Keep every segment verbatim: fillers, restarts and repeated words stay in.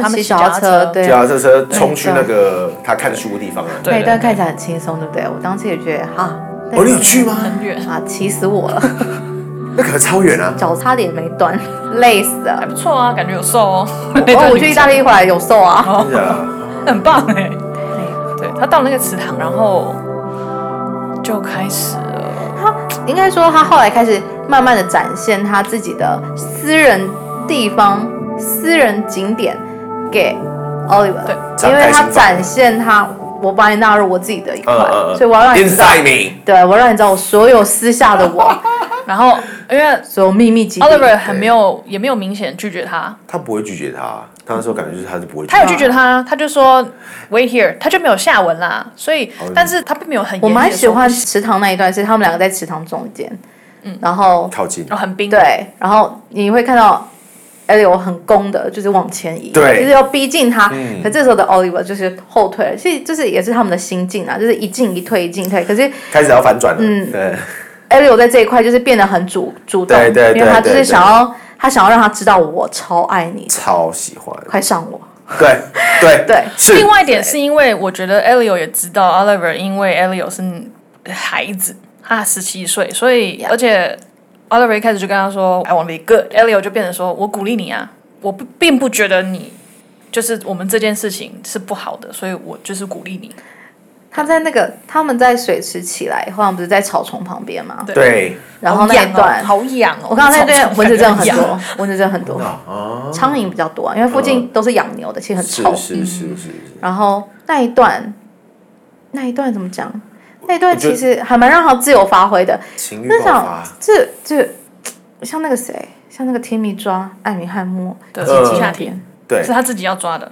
他们骑脚踏车，对， 脚踏车冲去那个他看书的地方啊。 那一段看起来很轻松，对不对？我当时也觉得哈， 哦，你有去吗？ 很远啊，气死我了。 那可能超远啊， 脚差点没断，累死了。 还不错啊，感觉有瘦哦。 哦，我去意大利回来有瘦啊， 哦、很棒哎。对，他到那个祠堂，然后就开始了。 他应该说，他后来开始慢慢的展现他自己的私人地方、私人景点给 Oliver， 对，因为他展现他。我把你纳入我自己的一块，嗯嗯、所以我要让你知道，对，我要让你知道我所有私下的我， 然后因为所有秘密基地 ，Oliver 很没有，也没有明显拒绝他， 他不会拒绝他，他那时候感觉就是他是不会拒绝他， 他有拒绝他，他就说 wait here， 他就没有下文啦，所以，哦、但是他并没有很， 我蛮喜欢池塘那一段，是他们两个在池塘中间，嗯，然后靠近， 哦，很冰， 对，然后你会看到。Elio 很攻的，就是往前移， 对， 就是要逼近他。嗯、可这时候的 Oliver 就是后退了，其实就是也是他们的心境啊，就是一进一退，一进一退。可是开始要反转了，嗯，对。 Elio 在这一块就是变得很主主动， 对对对， 因为他就是想要，他想要让他知道我超爱你， 超喜欢， 快上我。 对对对， 是。 另外一点是因为我觉得 Elio 也知道 Oliver， 因为 Elio 是孩子，他十七岁，所以、yeah. 而且。Oliver 一开始就跟他说 I want to be good，Elio 就变成说我鼓励你啊，我并不觉得你就是我们这件事情是不好的，所以我就是鼓励你。 他在那个他们在水池起来，后来不是在草丛旁边吗？ 对。 然后那一段好痒哦， 我刚刚那段蚊子真的很多，蚊子真的很多，苍蝇比较多啊，因为附近都是养牛的，其实很臭。 是是是是。 然后那一段，那一段怎么讲？那段其实还蛮让他自由发挥的。 情欲爆发。 这这像那个谁，像那个天迷抓艾米汉默的夏天， 对， 是他自己要抓的。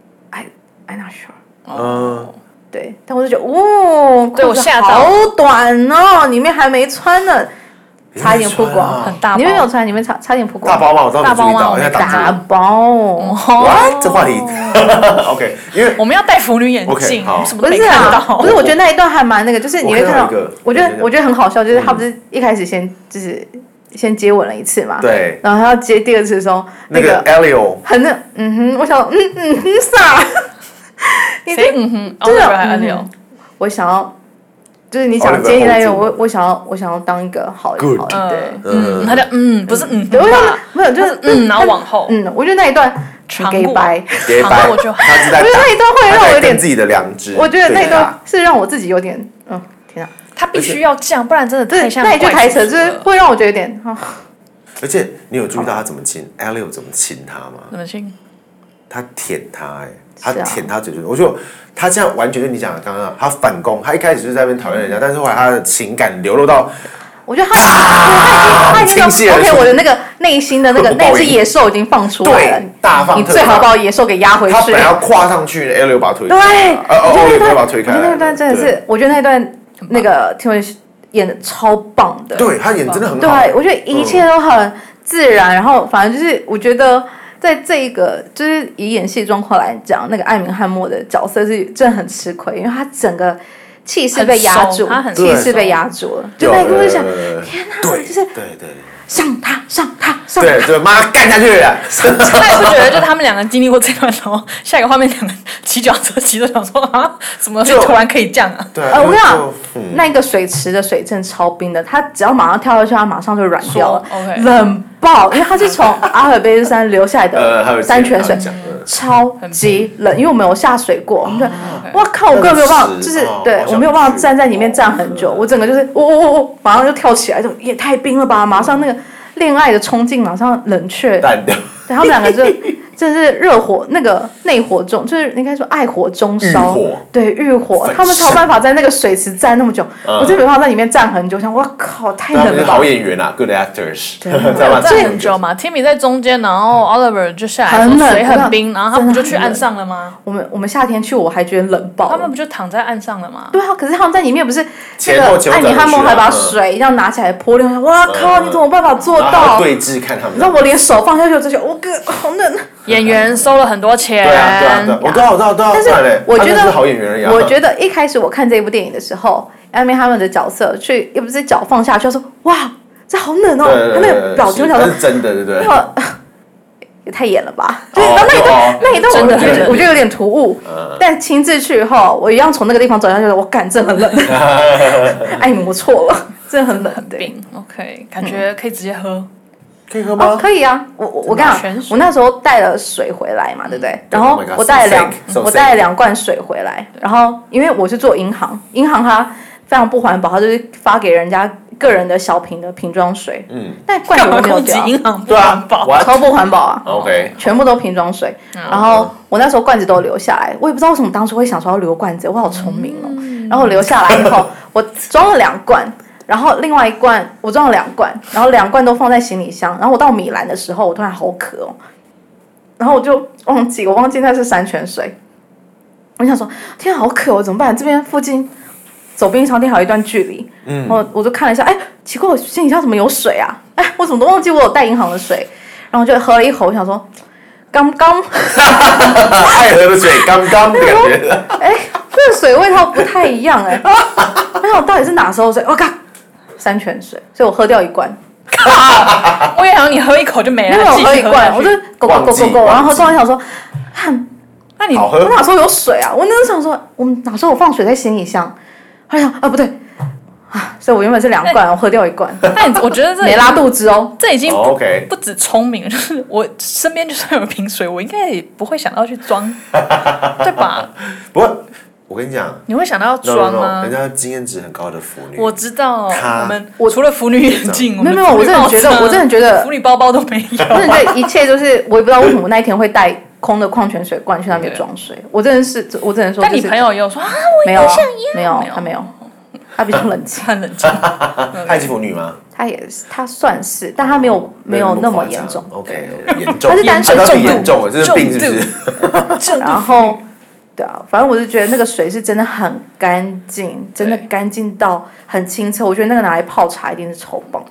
I I'm not sure。 嗯， 对，但我就觉得，哦， 对我吓到， 好短哦，里面还没穿呢。差一点曝光， 很大包。 你们没有穿，你们差差点曝光。 大包吗？我大包吗？ 大包。 哇，这话题 ，OK， 因为我们要戴腐女眼镜，什么都没看到。 不是，我觉得那一段还蛮那个，就是你会看到，我觉得我觉得很好笑，就是他不是一开始先就是先接吻了一次嘛， 对， 然后他要接第二次的时候， 那个 Elio 很那嗯哼，我想嗯嗯哼傻， 谁嗯哼？ 真的 Elio， 我想要。就是你想接那个，我我想要我想要当一个好好对， 嗯，他的嗯不是嗯， 对，没有就是嗯，然后往后， 嗯，我觉得那一段长白， 长过就好。 我觉得那一段会让我有点自己的良知， 我觉得那一段是让我自己有点，嗯，天啊， 他必须要这样，不然真的太像那一句台词，就是会让我觉得有点啊。 而且你有注意到他怎么亲 Elio 怎么亲他吗？ 怎么亲？ 他舔他，哎，他舔他嘴唇，我就。他这样完全就你讲的刚刚，他反攻，他一开始就是在那边讨厌人家，但是后来他的情感流露到， 我觉得他他已经他已经 OK， 我的那个内心的那个那只野兽已经放出来了， 大放， 你最好把野兽给压回去。 他本来要跨上去 ，Elio 把他推开， 对， 哦，Elio 把他推开。 我觉得那段真的是，我觉得那段那个听闻演的超棒的， 对他演真的很好。 对，我觉得一切都很自然，然后反正就是我觉得。在这一个就是以演戏状况来讲，那个艾明汉默的角色是真的很吃亏，因为他整个气势被压住，气势被压住了。就那一刻就想，天哪，就是对对， 上他上他上他， 对对，妈干下去了。 他也不觉得，就他们两个经历过这段之后，下一个画面两个骑脚踏车骑着，想说啊，怎么突然可以这样啊？ 对， 呃，我跟你讲，那个水池的水正超冰的，他只要马上跳下去，他马上就软掉了，冷爆，因为它是从阿尔卑斯山流下来的山泉水，超级冷。因为我没有下水过，我们就，哇靠，我根本没有办法，就是对我没有办法站在里面站很久，我整个就是，我我我马上就跳起来，就也太冰了吧，马上那个恋爱的冲劲马上冷却， 淡掉。 对，他们两个就真是热火，那个内火中，就是应该说爱火中烧，对，欲火，他们才有办法在那个水池站那么久，嗯、我真没办法在里面站很久，想，哇靠，太冷了吧！ 好演员啊 ，good actors， 站很久嘛 ，Timmy 在中间，然后 Oliver 就下来， 很冷， 水很冰，然后他们不就去岸上了吗？ 我们我们夏天去，我还觉得冷爆， 他们不就躺在岸上了吗？ 对啊，可是他们在里面不是那个艾米汉默还把水这样拿起来泼掉，哇靠，你怎么办法做到？ 对峙看他们， 你知道我连手放下去，我就觉得我哥好冷。 演员收了很多钱， 对啊对啊对啊，我知道我知道知道。但是我觉得好演员而已。 我觉得一开始我看这部电影的时候，艾米他们的角色去又不是脚放下去，说哇这好冷哦，他那个表情表情是真的，对不对？ 也太演了吧？对，然后那一段那一段我觉得我觉得有点突兀，但亲自去后，我一样从那个地方走下去，我干，真的很冷。哎，我错了，真的很冷。对 ，OK， 感觉可以直接喝。 可以喝吗？ 哦，可以啊，我我我跟你讲，我那时候带了水回来嘛，对不对？然后我带了两我带了两罐水回来，然后因为我是做银行，银行它非常不环保，它就是发给人家个人的小瓶的瓶装水，嗯，但罐头都没有掉， 银行不环保， 超不环保啊 ，OK， 全部都瓶装水。然后我那时候罐子都留下来，我也不知道为什么当初会想说要留罐子，我好聪明哦。然后我留下来以后，我装了两罐。然后另外一罐我装了两罐，然后两罐都放在行李箱。然后我到米兰的时候，我突然好渴哦，然后我就忘记我忘记那是山泉水。我想说，天啊，好渴哦，怎么办？这边附近走便利商店还有一段距离。嗯，然后我就看了一下，哎，奇怪，我行李箱怎么有水啊？哎，我怎么都忘记我有带银行的水？然后就喝了一口，我想说，刚刚爱喝的水，刚刚的感觉。 哎，这个水味道不太一样哎。我想到底是哪时候水？我靠！山泉水，所以我喝掉一罐。 我也想你喝一口就没了， 没有喝一罐，我就狗狗狗狗狗，然后突然想说， 那你我哪时候有水啊？我那时候想说，我哪时候我放水在行李箱？我想啊，不对啊，所以我原本是两罐，我喝掉一罐。 但我觉得这没拉肚子哦， 这已经不不止聪明了，就是我身边就算有瓶水，我应该也不会想到去装，对吧？ 不过。我跟你讲， 你会想到要装吗？ No, no, no, 人家经验值很高的腐女， 我知道。 我们我除了腐女眼镜， 没有没有，我真的觉得，我真的觉得腐女包包都没有。 我真的觉得一切都是，我也不知道为什么那一天会带空的矿泉水罐去那边装水。我真的是，我只能说。 但你朋友也有说啊，我也想要， 没有，他没有，他比较冷静， 他冷静。 他也是腐女吗？ 他也是，他算是，但他没有没有那么严重。 OK， 严重， 他是单纯重严重，这是病是不是？然后。对啊，反正我是觉得那个水是真的很干净，真的干净到很清澈。我觉得那个拿来泡茶一定是超棒。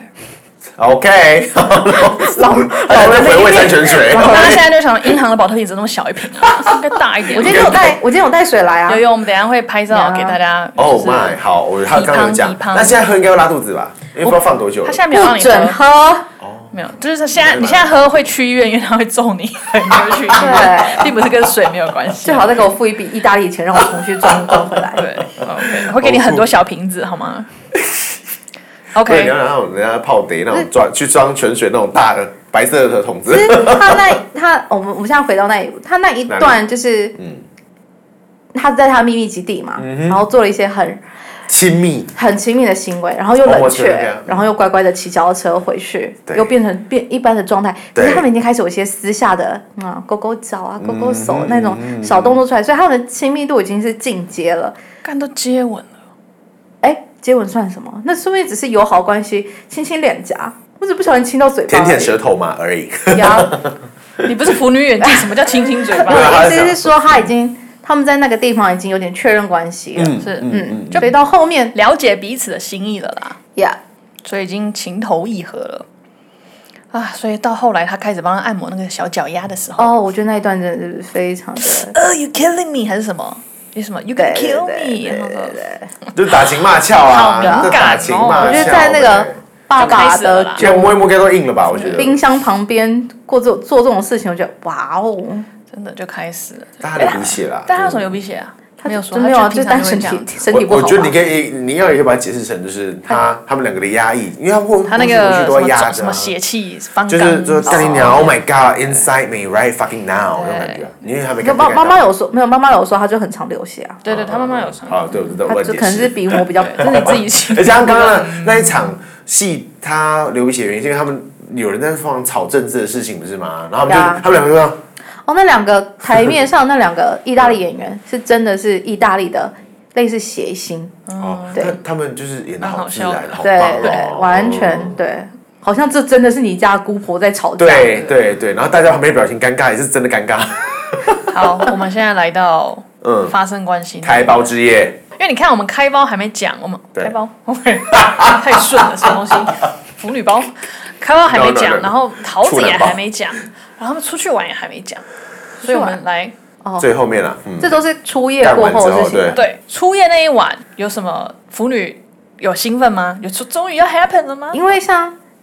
OK，OK， 老老人回味山泉水。 大家现在就想，银行的保特瓶怎么那么小一瓶啊？应该大一点。 我今天有带，我今天有带水来啊。 有有，我们等一下会拍照给大家。 Oh my， 好，我他刚刚有讲，那现在喝应该会拉肚子吧？因为不知道放多久。 他现在没有让你喝。 没有，就是他现在你现在喝会去医院，因为他会揍你，你会去医院，并不是跟水没有关系。 最好再给我付一笔意大利钱，让我重新装装回来。 对 ，OK， 会给你很多小瓶子，好吗 ？OK， 你要那种人家泡得那种装去装泉水那种大的白色的桶子。 他那他我们我们现在回到那他那一段就是嗯，他在他秘密基地嘛，然后做了一些很。 亲密， 很亲密的行为，然后又冷却，然后又乖乖的骑脚踏车回去，又变成变一般的状态。可是他们已经开始有一些私下的啊，勾勾脚啊，勾勾手、嗯、那种小动作出来，所以他们的亲密度已经是进阶了。 干都接吻了， 哎，接吻算什么？那说不定只是友好关系，亲亲脸舔颊，我只不小心亲到嘴巴， 舔舔舌头嘛而已。 呀， 你不是腐女眼镜，什么叫亲亲嘴巴？ 我意思是说他已经。他们在那个地方已经有点确认关系了， 嗯、是嗯， 就到后面了解彼此的心意了啦， 呀， yeah. 所以已经情投意合了啊，所以到后来他开始帮他按摩那个小脚丫的时候， 哦，我觉得那一段真的是非常的， 呃、uh, ，You killing me 还是什么？有什么 You can kill me？ 对对对， 就打情骂俏啊， 好打情骂俏。 我觉得在那个爸爸的就摸一摸，该都硬了吧？我觉得冰箱旁边过做做这种事情，我觉得哇哦。 真的就开始了， 但他流鼻血啦。 但他为什么流鼻血啊？他没有说， 没有啊，就单身体身体不好。 我觉得你可以，你要也可以把它解释成，就是他他们两个的压抑，因为他过他那个都压着什么血气方刚， 就是说干你娘 ，Oh my God, inside me, right fucking now 那种感觉。因为他没妈妈妈有说，没有妈妈有说，他就很常流血啊。 对对，他妈妈有说。 啊，对对对， 他可能是比我比较， 这是你自己心。 而且刚刚那一场戏，他流鼻血的原因是因为他们有人在放炒政治的事情，不是吗？然后他们就他们两个就。 哦，那两个台面上那两个意大利演员是真的是意大利的类似谐星， 哦，对，他们就是演的好自然，好对对，完全对，好像这真的是你家姑婆在吵架， 对对对，然后大家旁边表情尴尬，也是真的尴尬。 好，我们现在来到嗯发生关系开包之夜， 因为你看我们开包还没讲，我们开包 OK 太顺了，什么东西？腐女包开包还没讲，然后桃子也还没讲。然后他们出去玩也还没讲，所以我们来哦最后面了， 嗯、这都是初夜过后的事情。 对, 对，初夜那一晚有什么腐女有兴奋吗？有说终于要 happen 了吗？ 因为像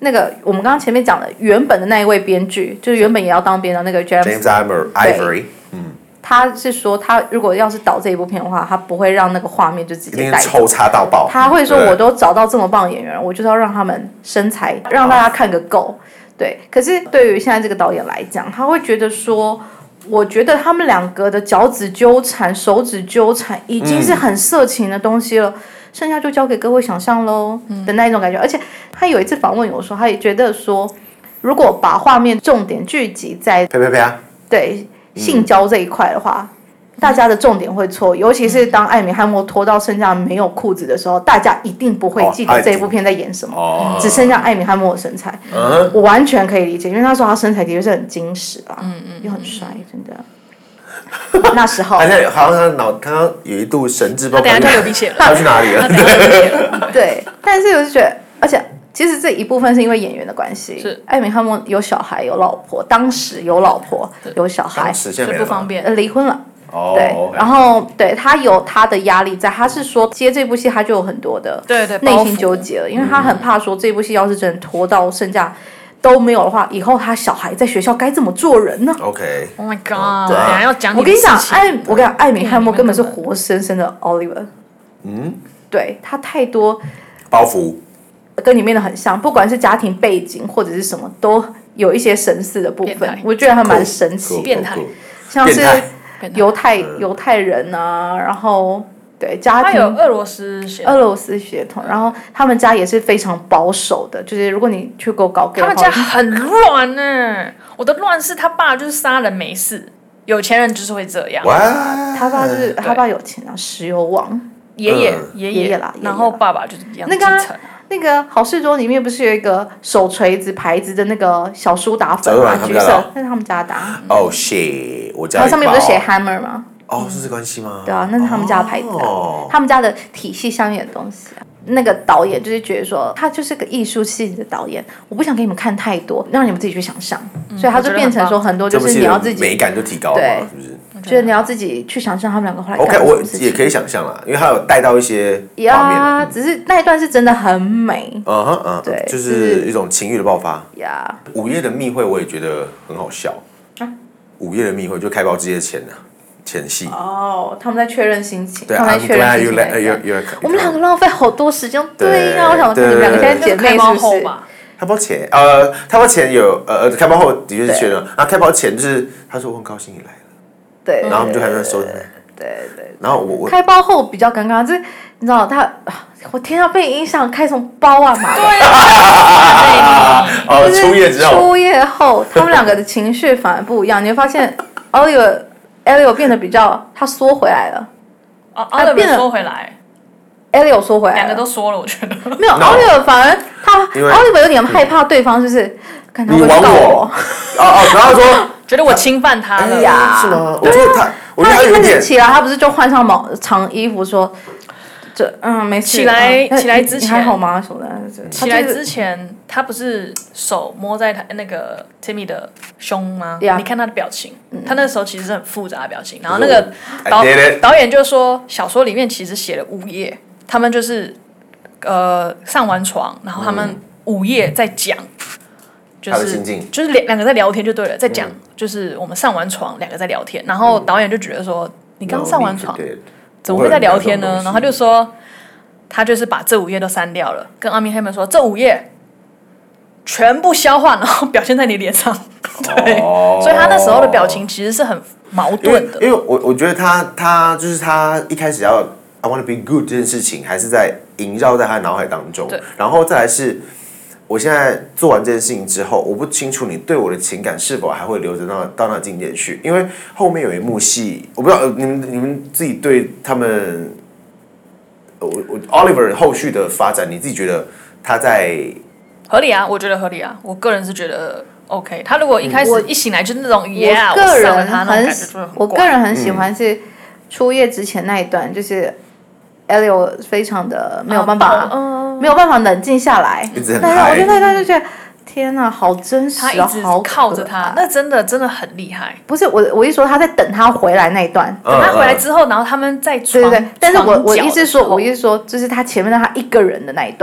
那个我们刚刚前面讲的原本的那一位编剧，就是原本也要当编的那个 James Ivory， 嗯， 他是说他如果要是导这一部片的话，他不会让那个画面就直接带走， 抽插到爆。 他会说我都找到这么棒的演员，我就是要让他们身材让大家看个够。对，可是对于现在这个导演来讲，他会觉得说，我觉得他们两个的脚趾纠缠、手指纠缠已经是很色情的东西了。嗯，剩下就交给各位想象喽的那一种感觉。而且他有一次访问有说，他也觉得说，如果把画面重点聚集在啪啪啪对性交这一块的话，嗯，大家的重点会错。尤其是当艾米汉默脱到剩下没有裤子的时候，大家一定不会记得这一部片在演什么，哦，只剩下艾米汉默的身材。嗯，我完全可以理解，因为那时候他身材的确是很精实啦，嗯嗯，又很帅，真的。那时候， 好像好像他脑刚刚有一度神志不清， 他等下就流鼻血了， 他去哪里了？ 对对，但是我就觉得，而且其实这一部分是因为演员的关系。 是艾米汉默有小孩有老婆，当时有老婆有小孩， 是不方便， 呃，离婚了。 哦， 对，然后对他有他的压力在，他是说接这部戏他就有很多的对对内心纠结了，因为他很怕说这部戏要是真的拖到剩下都没有的话，以后他小孩在学校该怎么做人呢 ？OK。Oh my god！ 对，等下要讲。 我跟你讲，艾，我跟你讲，艾米汉默根本是活生生的 Oliver。 嗯， 对他太多包袱， 跟里面的很像，不管是家庭背景或者是什么，都有一些神似的部分。我觉得还蛮神奇， 变态， 像是犹太犹太人啊，然后。对，家庭他有俄罗斯血俄罗斯血统，然后他们家也是非常保守的，就是如果你去过搞 gay 他们家很乱呢、欸。我的乱是他爸就是杀人没事，有钱人就是会这样。 他爸是他爸有钱啊，石油王， 爷爷爷爷啦， 然后爸爸就是一样那个、啊、那个好事多里面不是有一个手锤子牌子的那个小苏打粉吗？橘色，那是他们家打。 哦、oh, shit！ 我家它上面不是写 Hammer 吗？ 哦，是这关系吗？ 对啊，那是他们家的牌子、啊哦，他们家的体系上面的东西、啊。那个导演就是觉得说，他就是个艺术系的导演，我不想给你们看太多，让你们自己去想象、嗯，所以他就变成说很多就是你要自己美感就提高了， 对， 是不是？ 就是你要自己去想象他们两个后来干 OK， 我也可以想象啦，因为他有带到一些画面呀，只是那一段是真的很美， 嗯哼嗯，对，就是一种情欲的爆发呀。 午夜的密会我也觉得很好笑啊，午夜的密会就开包之夜前呢。前戏哦，他们在确认心情， 对他们在确认心情。我们两个浪费好多时间，对呀、啊，我想说你们两个现在姐妹是不是？ 开包前，呃，开包前有，呃，开包后的确是确认，然后开包前就是他说我很高兴你来了， 对， 然后我们就开始收，对对， 然后我我开包后比较尴尬，就是你知道他，我天啊，被影响开什么包啊嘛？ 对啊， 哦，初夜之后， 初夜后他们两个的情绪反而不一样，你会发现 Oliver。Elio 变得比较，他缩回来了。 哦 ，Oliver 缩回来 ，Elio 缩回来， 两个都缩了，我觉得。 没有 ，Oliver 反而他 Oliver 有点害怕对方，就是看他会告我。 哦哦，然后说觉得我侵犯他了呀？ 是吗？我觉得他，我觉得他一开有点始起来，他不是就换上毛长衣服说。这嗯没事。 起来起来之前你还好吗？什么的？ 起来之前，他不是手摸在他那个 Timmy 的胸吗？你看他的表情，他那时候其实是很复杂的表情。然后那个导导演就说，小说里面其实写了午夜，他们就是呃上完床，然后他们午夜在讲，就是就是两两个在聊天就对了，在讲就是我们上完床两个在聊天，然后导演就觉得说，你刚上完床。怎么会在聊天呢？然后他就说，他就是把这五页都删掉了，跟阿明黑们说，这五页全部消化，然后表现在你脸上。对，哦、所以他那时候的表情其实是很矛盾的。 因为, 因为我我觉得他他就是他一开始要 I want to be good 这件事情，还是在萦绕在他的脑海当中。 对， 然后再来是。我现在做完这件事情之后，我不清楚你对我的情感是否还会留着到到那境界去，因为后面有一幕戏，我不知道你们你们自己对他们，我我 Oliver 后续的发展，你自己觉得他在合理啊？我觉得合理啊，我个人是觉得 OK。他如果一开始一醒来就是那种 yeah， 我个人很我个人很喜欢是初夜之前那一段，就是 Elio 非常的没有办法。嗯没有办法冷静下来，但是我觉得他就觉得天哪，好真实啊，好靠着他，那真的真的很厉害。 不是我，我一说他在等他回来那一段， 等他回来之后，然后他们在床， 对对对。但是我我意思说，我意思说，就是他前面让他一个人的那一段，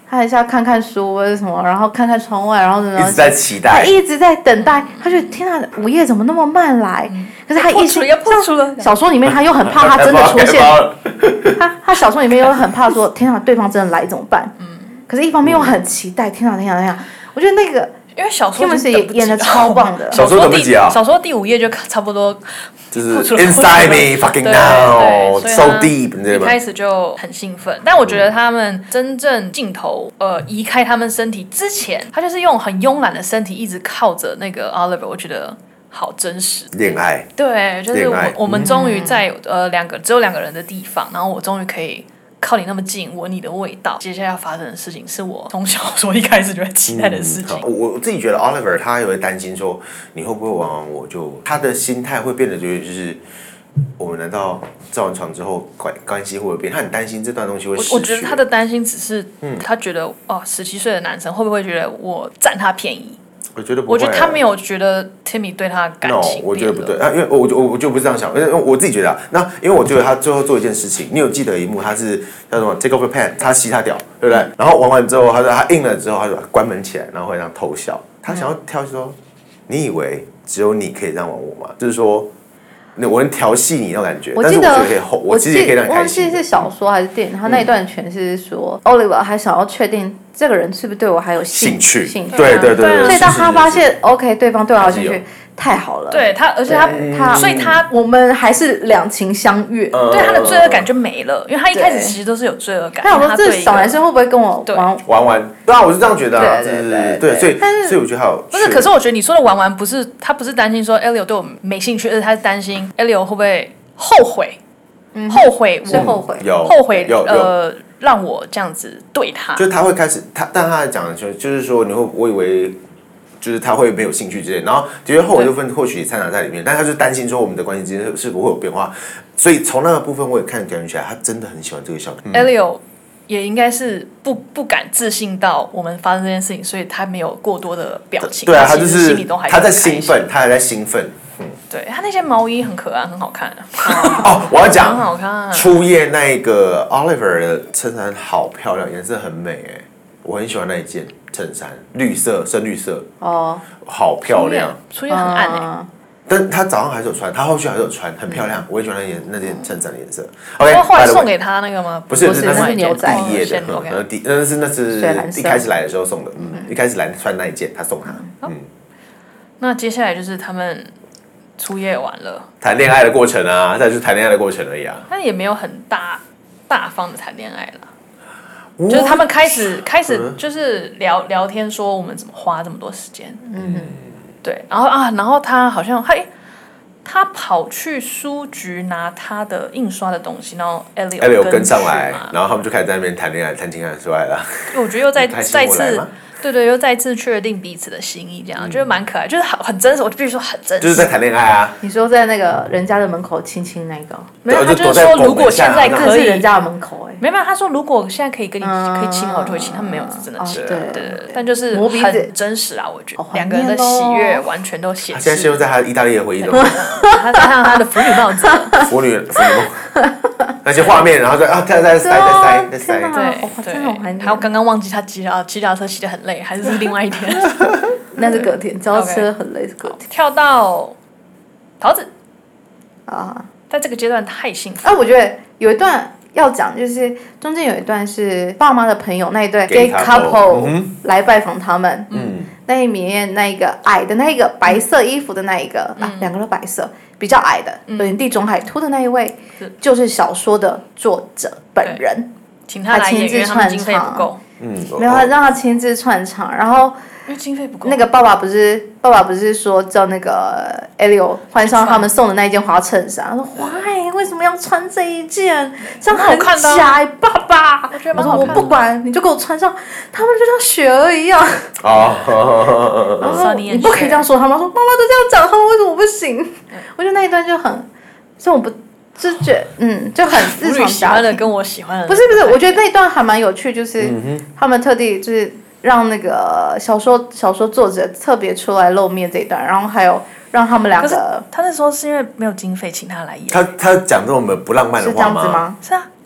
他还是要看看书或者什么，然后看看窗外，然后一直在期待， 他一直在等待。他觉得天啊，午夜怎么那么慢来？嗯、可是他一直要破除了。 小说里面他又很怕他真的出现，他他小说里面又很怕说天啊，对方真的来怎么办？嗯，可是一方面又很期待，天啊天啊天啊！我觉得那个。 因为小说也演的超棒的， 小说等不及啊！ 小说第五页就差不多就是 inside me fucking now so deep， 一开始就很兴奋。但我觉得他们真正镜头呃移开他们身体之前，他就是用很慵懒的身体一直靠着那个 Oliver， 我觉得好真实。 恋爱， 对，就是我我们终于在呃两个只有两个人的地方，然后我终于可以。靠你那么近，闻你的味道。接下来要发生的事情是我从小说一开始就很期待的事情。 嗯、我我自己觉得 Oliver 他也会担心说，你会不会玩完我就，他的心态会变得就是就是，我们难道上完床之后关关系会不会变？他很担心这段东西会失去。 我我觉得他的担心只是，嗯、他觉得哦，十七岁的男生会不会觉得我占他便宜？ 我觉得不会、啊， 我觉得他没有觉得 Timmy 对他的感情 no， 我觉得不对啊，因为我我我就不是这样想，因为我自己觉得啊，那因为我觉得他最后做一件事情，你有记得一幕，他是叫什么 take off your pants， 他吸他屌，对不对？然后玩完之后，他说他硬了之后，他就关门起来，然后会这样偷笑，他想要挑说，你以为只有你可以这样玩我吗？就是说。我能调戏你那种感觉， 我记得但是我觉得可以后，我其实也可以让你开心。 我忘记是小说还是电影，他那一段诠释是说、嗯、，Oliver 还想要确定这个人是不是对我还有兴趣， 兴趣， 对对 对, 对, 对。 所以当他发现 OK 对方对我有兴趣，太好了。 对他，而且他他，所以他我们还是两情相悦， 嗯、对他的罪恶感就没了，因为他一开始其实都是有罪恶感。 他想说这小男生会不会跟我玩玩玩？对啊，我是这样觉得啊， 对对对, 对, 对，所以但是所以我觉得还有不是，可是我觉得你说的玩玩不是他不是担心说 Elio 对我没兴趣，而是他是担心 Elio 会不会后悔，嗯、后悔我是后悔有后悔有呃让我这样子对他， 就他会开始他，但他讲的就就是说你会我以为。就是他会没有兴趣之类，然后觉得后悔部分或许掺杂在里面，但他就担心说我们的关系之间是否会有变化，所以从那个部分我也看感觉起来，他真的很喜欢这个小女。 Elio 也应该是不不敢置信到我们发生这件事情，所以他没有过多的表情。 对啊，他就是心里都还他在兴奋，他还在兴奋。 嗯，对他那件毛衣很可爱，很好看、啊。 哦，我要讲， 很好看、啊。 初夜那个 Oliver 的衬衫好漂亮，颜色很美哎，我很喜欢那一件。衬衫绿色，深绿色哦，好漂亮。 初夜很暗哎、欸， 但他早上还是有穿，他后续还是有穿，很漂亮。我也喜欢那件那件衬衫的颜色。OK， 后来送给他那个吗？ 不是， 不是，那是牛仔第一页的，那第那是那是一开始来的时候送的，嗯，一开始来穿那一件，他送他，嗯。 那接下来就是他们初夜完了， 谈恋爱的过程啊，再就是谈恋爱的过程而已啊。 但也没有很大大方的谈恋爱了。就是他们开始开始就是聊聊天，说我们怎么花这么多时间，嗯，对，然后啊，然后他好像嘿，他跑去书局拿他的印刷的东西，然后 Elio Elio 跟上来，然后他们就开始在那边谈恋爱、谈情感出来了。 我觉得又再再次。对对，又再次确定彼此的心意，这样、嗯、觉得蛮可爱，就是很很真实。我必须说很真实， 就是在谈恋爱啊。 你说在那个人家的门口亲亲那个， 没有，他就是说如果现在可以， 人家的门口哎、欸， 没有，他说如果现在可以跟你、嗯、可以亲，我就会亲。他们没有真的亲， 哦、 对对对，但就是很真实啊，我觉得两、哦、个人的喜悦完全都显示。 他现在陷入在他意大利的回忆中， 他戴上他的腐女帽子， 腐女腐女梦。那些画面，然后就啊，再再塞再塞再塞， 对对，还有刚刚忘记他骑脚骑脚车骑得很累，还是是另外一天？ 那是隔天，脚车很累是隔天。 跳到桃子啊，在这个阶段太幸福。 啊，我觉得有一段要讲，就是中间有一段是爸妈的朋友那一对 gay couple 来拜访他们，嗯，那里面那一个矮的那一个白色衣服的那一个啊，两个都白色。比较矮的，有点地中海秃的那一位，嗯、就是小说的作者本人， 请他来演，因为他们经费不够， 嗯，没有他让他亲自串场，然后因为经费不够， 那个爸爸不是爸爸不是说叫那个 Elio 换上他们送的那一件花衬衫，他说 Why 为什么要穿这一件？这样很假，爸爸。 我觉得我说我不管，你就给我穿上，他们就像雪儿一样。哦，然后你不可以这样说他们，说妈妈都这样讲，他们为什么不行？我觉得那一段就很，所以我不就觉得嗯就很日常喜欢的跟我喜欢的不是不是，我觉得那一段还蛮有趣，就是他们特地就是让那个小说小说作者特别出来露面这一段，然后还有让他们两个， 他那时候是因为没有经费请他来演， 他他讲这种不浪漫的话吗？ 是这样子吗？ 是啊。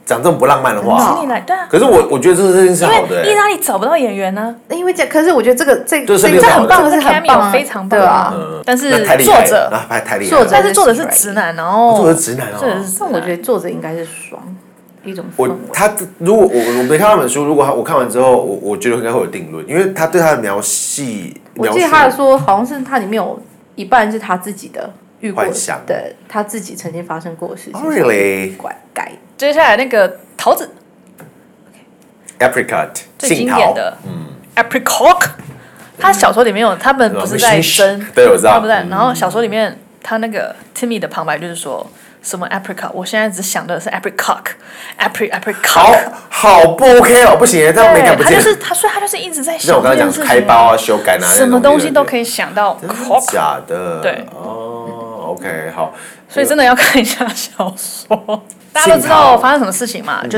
讲这么不浪漫的话， 请你来，对啊。 可是我我觉得这件事是好的、欸， 因为意大利找不到演员呢、 啊，因为这，可是我觉得这个这这这很棒，是很棒， 非常棒， 对啊。 嗯、 但是作者， 啊，太厉害， 作者， 但是作者是直男，然后作者是直男哦， 那我觉得作者应该是爽。一种我他如果我我没看那本书，如果他我看完之后，我我觉得应该会有定论，因为他对他的描细， 我记得他的说好像是他里面有一半是他自己的遇过的，他自己曾经发生过的事情。 Oh really？ 改。 接下来那个桃子 ，apricot 最经典的，嗯 ，apricot， 他小说里面有，他们不是在生， 对，我知道， 他不在。然后小说里面他那个 Timmy 的旁白就是说。什么 apricot？ 我现在只想的是 apricot，apri apricot。 好，好不 OK 哦，不行，这样美感不见。 他就是他，所以他就是一直在想。 像我刚才讲开包啊、修改啊， 什么东西都可以想到。 假的。 对。 哦 ，OK， 好。 所以真的要看一下小说。大家都知道发生什么事情嘛？就是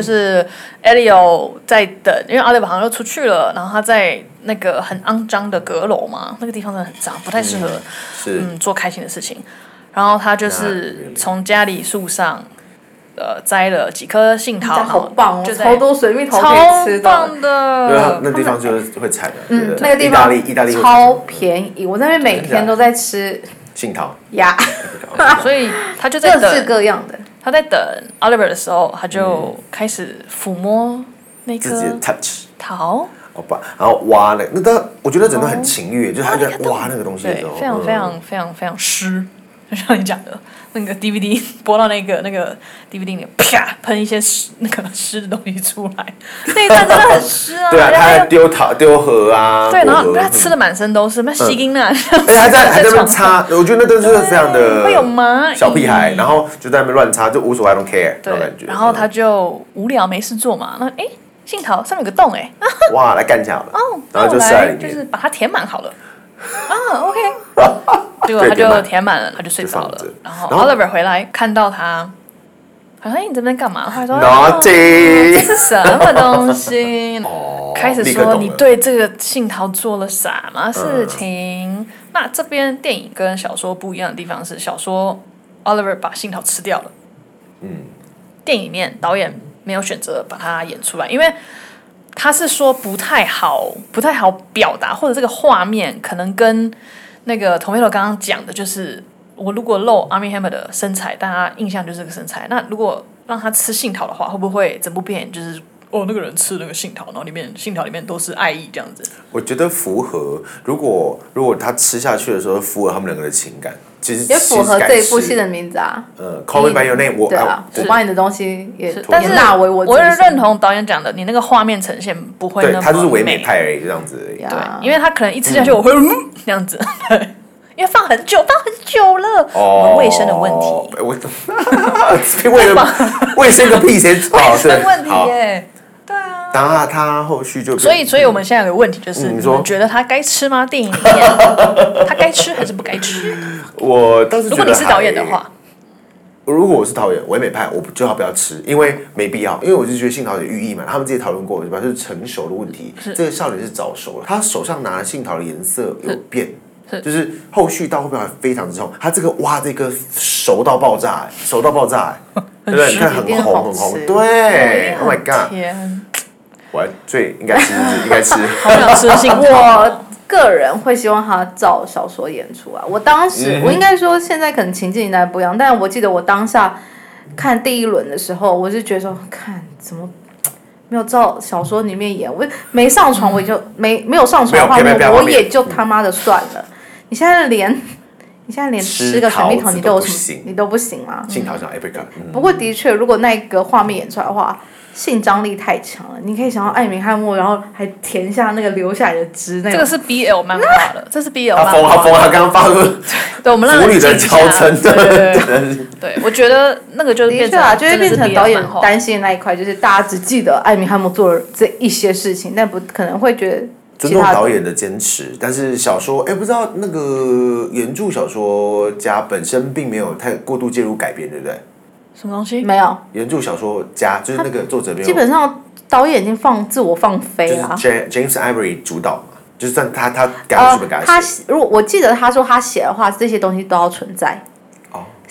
Elio 在等，因为阿雷巴好像又出去了，然后他在那个很肮脏的阁楼嘛，那个地方真的很脏，不太适合嗯做开心的事情。然后他就是从家里树上，呃，摘了几颗杏桃， 好棒哦，超多水蜜桃可以吃的，超棒的。 对啊，那地方就是会采的， 嗯，那个地方意大利超便宜，我那边每天都在吃杏桃呀， 所以他就在等各式各样的。 他在等 Oliver 的时候，他就开始抚摸那颗自己的 touch 桃。 好吧，然后挖那那他，我觉得整段很情欲，就是他在挖那个东西的时候， 非常非常非常非常湿。就像你讲的，那个 D V D 播到那个那个 D V D 里，啪喷一些湿那个湿的东西出来，那一段真的很湿啊！ 对啊，他还丢桃丢核啊， 对，然后他吃的满身都是，那吸金啊， 而且还在还在那边擦，我觉得那都是非常的会有蚂蚁小屁孩，然后就在那边乱擦，就无所谓 ，I don't care 那种感觉。 然后他就无聊没事做嘛，那哎，杏桃上面有个洞哎， 哇，来干起来了， 哦， 然后就塞里面， 就是把它填满好了，啊 ，OK。结果他就填满了，他就睡着了。然后 Oliver 回来看到他，好像你这边干嘛？他说 ：“Naughty， 这是什么东西？”开始说你对这个杏桃做了什么事情？那这边电影跟小说不一样的地方是，小说 Oliver 把杏桃吃掉了。嗯，电影里面导演没有选择把它演出来，因为他是说不太好，不太好表达，或者这个画面可能跟。那个 Tomato 刚刚讲的就是，我如果露 Armie Hammer 的身材，大家印象就是这个身材。那如果让他吃杏桃的话，会不会整部片就是哦那个人吃那个杏桃，然后里面杏桃里面都是爱意这样子？ 我觉得符合，如果如果他吃下去的时候符合他们两个的情感，其实也符合这一部戏的名字啊。 呃 ，Call Me by Your Name， 我对啊，我把你的东西也但是纳为我。 我也认同导演讲的，你那个画面呈现不会那么美。 对，他就是唯美派而已，这样子而已。 对，因为他可能一吃下去，我会嗯这样子。对。因为放很久，放很久了，我们卫生的问题。 我为了卫生个屁先， 卫生问题耶，对啊。 当然他后续就所以，所以我们现在有个问题就是，你们觉得他该吃吗？电影里面他该吃还是不该吃？ 我倒是觉得， 如果你是导演的话， 如果我是导演，唯美派，我最好不要吃，因为没必要。因为我就觉得杏桃有寓意嘛，他们自己讨论过，对吧？就是成熟的问题。这个少女是早熟了，她手上拿的杏桃的颜色有变。就是后续到后面还非常之重，它这个哇，这个熟到爆炸，熟到爆炸，对不对？你看很红很红，对 ，Oh my god！ 我最应该吃，应该吃， 好想吃杏桃。 我个人会希望他照小说演出啊。我当时，嗯、我应该说现在可能情境应该不一样，但我记得我当下看第一轮的时候，我是觉得说，看怎么。没有照小说里面演，我没上床，我就没没有上床的画面，我也就他妈的算了。你现在连你现在连吃个水蜜桃你都有什么，你都不行吗？ 杏桃像 apricot。 不过的确，如果那个画面演出来的话，性张力太强了。你可以想到艾米汉默，然后还填下那个留下来的汁，那这个是 B L 漫画的，这是 B L 漫画。 他疯，他疯，他刚刚发出对我们让腐女的娇嗔， 对对对，对我觉得那个就是变成啊，就会变成导演担心的那一块，就是大家只记得艾米汉默做了这一些事情，但不可能会觉得。 尊重导演的坚持，但是小说，哎，不知道那个原著小说家本身并没有太过度介入改编，对不对？ 什么东西？ 没有。 原著小说家就是那个作者没有。 基本上导演已经放自我放飞了。 就是 James Ivory 主导嘛，就是算他他改剧本改写。 他如果我记得他说他写的话，这些东西都要存在。 哦。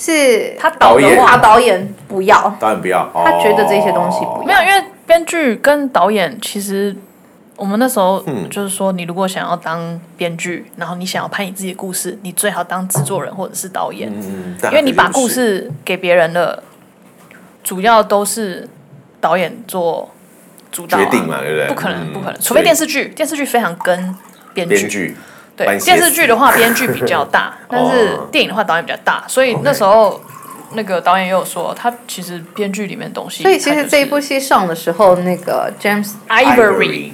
是他导演， 他导演不要， 导演不要， 他觉得这些东西不要。 没有，因为编剧跟导演其实。我们那时候就是说，你如果想要当编剧，然后你想要拍你自己的故事，你最好当制作人或者是导演， 嗯、 因为你把故事给别人的，主要都是导演做主导、啊、 决定嘛，对不对？ 不可能，不可能，除非电视剧，电视剧非常跟编剧。 编剧对，电视剧的话，编剧比较大，但是电影的话，导演比较大，所以那时候。那个导演也有说，他其实编剧里面的东西， 所以其实这一部戏上的时候，那个 James Ivory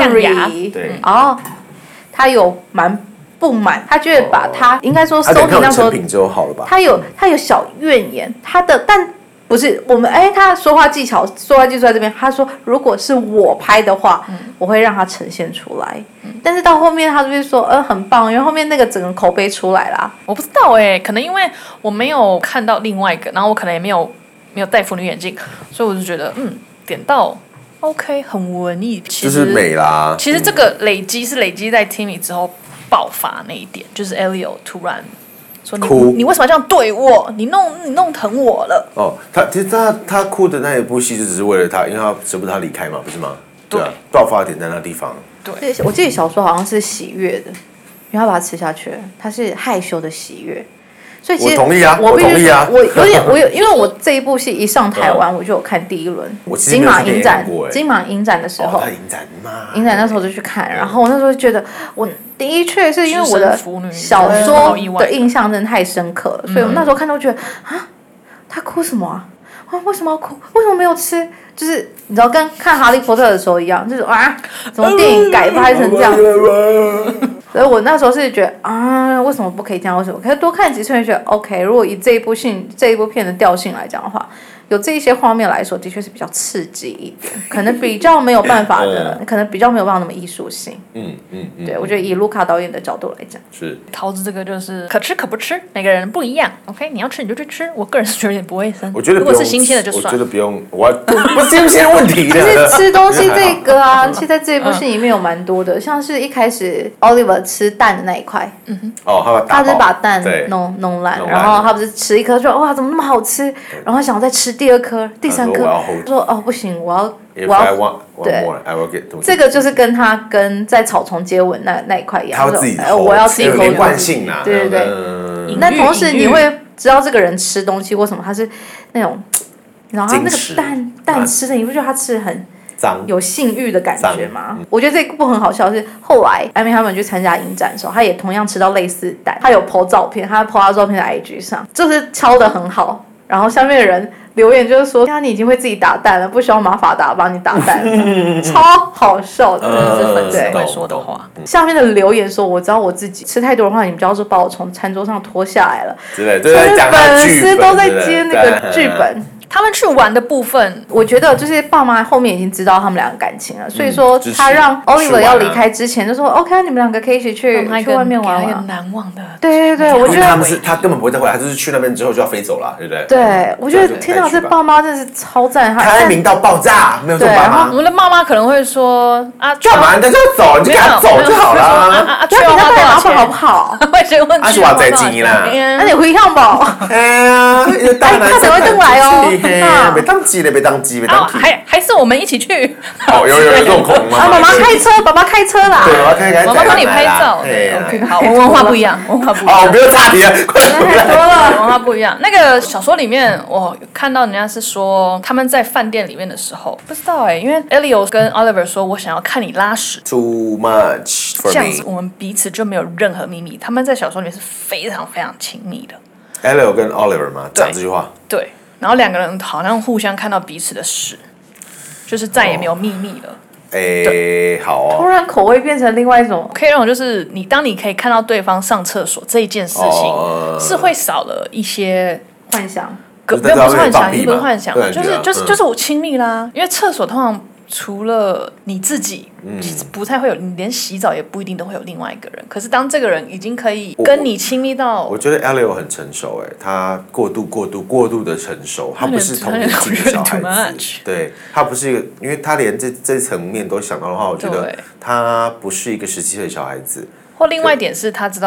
Ivory 对， 哦，他有蛮不满，他觉得把他、哦、应该说 Sony 那时候，他有他有小怨言，他的但不是我们哎，他说话技巧说话技术在这边，他说如果是我拍的话，嗯、我会让他呈现出来。但是到后面他就会说，呃，很棒，因为后面那个整个口碑出来啦。 我不知道哎、欸，可能因为我没有看到另外一个，然后我可能也没有没有戴妇女眼镜，所以我就觉得，嗯，点到 OK， 很文艺，其实就是美啦。 其实这个累积是累积在 Timmy 之后爆发那一点，就是 Elio 突然说你哭， 你为什么这样对我？你弄你弄疼我了。 哦，他其实他他哭的那一部戏就只是为了他，因为他舍不得他离开嘛，不是吗？对啊，爆发点在那地方。 对，我记得小说好像是喜悦的，因为他把它吃下去了，他是害羞的喜悦。所以其实我同意啊， 我我同意啊， 我有点，我有，因为我这一部戏一上台湾，我就有看第一轮金马影展，金马影展的时候， 影展嘛， 影展那时候就去看，然后我那时候就觉得，我的确是因为我的小说的印象真的太深刻了，所以我那时候看到觉得啊，他哭什么啊？啊，为什么要哭？为什么没有吃？就是你知道，跟看《哈利波特》的时候一样，就是啊，怎么电影改拍成这样子？所以我那时候是觉得啊，为什么不可以这样？为什么？可是多看几次，就觉得 OK。如果以这一部性、这一部片的调性来讲的话，有这一些画面来说，的确是比较刺激一点，可能比较没有办法的，可能比较没有办法那么艺术性。 嗯嗯嗯。 对，我觉得以卢卡导演的角度来讲， 是桃子这个就是可吃可不吃，每个人不一样。OK， 你要吃你就去吃。我个人是觉得有点不卫生。 我觉得如果是新鲜的就算。 我觉得不用，我不是新鲜问题的。 其实吃东西这个啊，其实在这一部戏里面有蛮多的，像是一开始 Oliver 吃蛋的那一块，嗯哼，哦，他把他是把蛋弄弄烂，然后他不是吃一颗说哇怎么那么好吃，然后想要再吃第二颗、第三颗，说哦不行，我要我要对， 这个就是跟他跟在草丛接吻那那一块一样， 他自己我要自己连贯性啦， 对对对。那同时你会知道这个人吃东西为什么他是那种。然后他那个蛋蛋吃的，你不觉得他吃的很脏、 有性欲的感觉吗？嗯、我觉得这一部很好笑，是后来艾米他们去参加影展的时候，他也同样吃到类似蛋，他有 po 照片，他 po 他照片在 I G 上，就是敲的很好。然后下面的人留言就是说，呀，你已经会自己打蛋了，不需要马法达帮你打蛋，超好笑的， 这是粉丝会说的话。 下面的留言说，我知道我自己吃太多的话，你们就要说把我从餐桌上拖下来了。 之类，都在讲粉丝都在接那个剧本。 他们去玩的部分， 我觉得就是爸妈后面已经知道他们两个感情了，所以说他让 Oliver 要离开之前就说 OK， 你们两个可以一起去去外面玩玩。 难忘的， 对对对，我觉得他们是他根本不会再回来，他就是去那边之后就要飞走了，对不对？ 对，我觉得天哪，这爸妈真的是超赞， 开明到爆炸，没有这种爸妈。 我们的妈妈可能会说啊， 干嘛？你就走，你就给他走就好了。 啊，去要花多少钱好不好？ 会先问阿是话在钱啦， 那你回向吧。 哎呀，大男生会登来哦。 别当机了，别当机，别当机。 还还是我们一起去。 哦，有有有这种恐龙吗？ 啊，妈妈开车，爸爸开车啦。 对，我开开。 妈妈帮你拍照。对，好，文化不一样，文化不一样。 哦，不要岔题了，快太多了， 文化不一样。那个小说里面，我看到人家是说他们在饭店里面的时候，不知道哎，因为 Elio 跟 Oliver 说，我想要看你拉屎。 Too much for me。 这样子，我们彼此就没有任何秘密。他们在小说里面是非常非常亲密的。 Elio 跟 Oliver 嘛，讲这句话。 对。然后两个人好像互相看到彼此的屎，就是再也没有秘密了。 哎、欸，好哦。 突然口味变成另外一种， 可以那种就是你当你可以看到对方上厕所这一件事情，哦、是会少了一些幻想。 不不是幻想，也不是幻想，就是就是就是我亲密啦。因为厕所通常除了你自己，嗯、不太会有，你连洗澡也不一定都会有另外一个人。可是当这个人已经可以跟你亲密到， 我, 我觉得 Elio 很成熟，哎，他过度过度过度的成熟，他不是同年纪的小孩子，对他不是一个，因为他连这这层面都想到的话，我觉得他不是一个十七岁的小孩子。 或另外一点是他知道我